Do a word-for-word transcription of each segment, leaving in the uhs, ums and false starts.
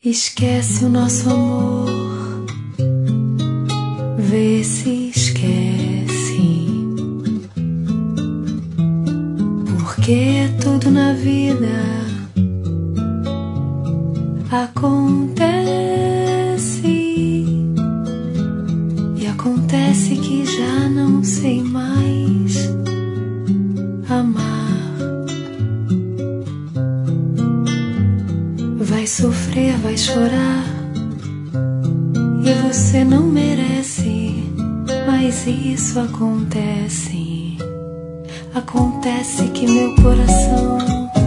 Esquece o nosso amor, vê se esquece, porque tudo na vida acontece, e acontece que já não sei mais amar. Vai sofrer, vai chorar, e você não merece, mas isso acontece. Acontece que meu coração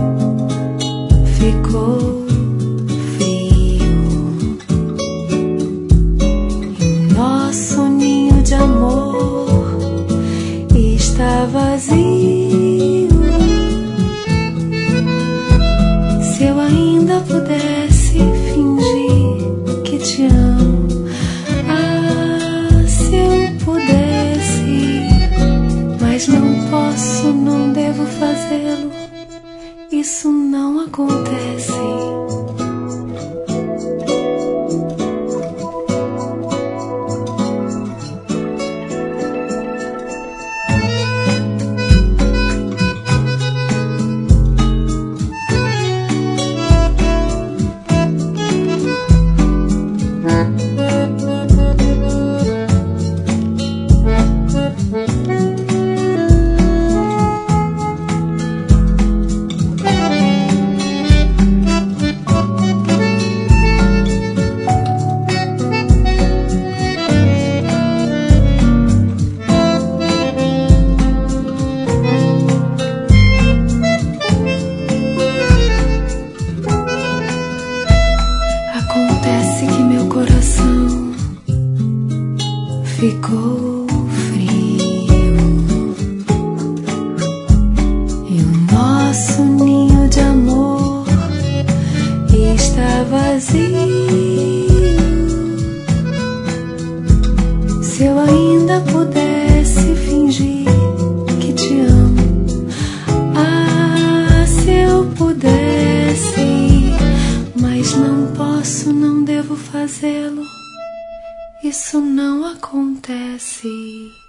ficou frio, e o nosso ninho de amor está vazio. Se eu ainda pudesse fingir que te amo, ah, se eu pudesse, mas não posso, não devo fazê-lo, isso não acontece. Acontece que meu coração ficou frio, e o nosso ninho de amor está vazio. Se eu ainda pudesse fingir que te amo, ah, se eu pudesse, mas não posso, não devo fazê-lo, isso não acontece.